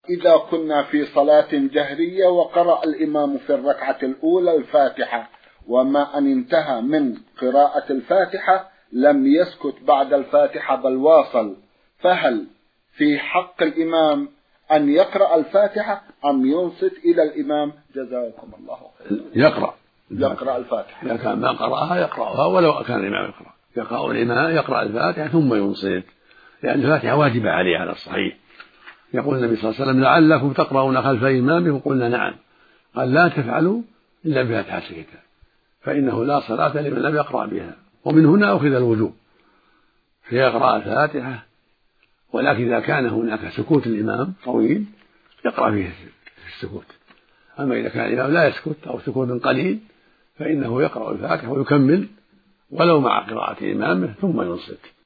إذا كنا في صلاة جهرية وقرأ الإمام في الركعة الأولى الفاتحة، وما أن انتهى من قراءة الفاتحة لم يسكت بعد الفاتحة بل واصل، فهل في حق الإمام أن يقرأ الفاتحة أم ينصت إلى الإمام؟ جزاكم الله خيرا. يقرأ الفاتحة. إذا كان ما قرأها يقرأها ولو كان الإمام يقرأ الإمام يقرأ الفاتحة ثم ينصت، لأن الفاتحة واجبة عليه على الصحيح. يقول النبي صلى الله عليه وسلم: لعلكم تقرؤون خلف إمامكم. قلنا: نعم. قال: لا تفعلوا إلا بفاتحة الكتاب، فإنه لا صلاة لمن لم يقرأ بها. ومن هنا أخذ الوجوب فيقرأ الفاتحة، ولكن إذا كان هناك سكوت الإمام طويل يقرأ فيه السكوت. أما إذا كان الإمام لا يسكت أو سكوت قليل فإنه يقرأ الفاتحة ويكمل ولو مع قراءة إمامه ثم ينصت.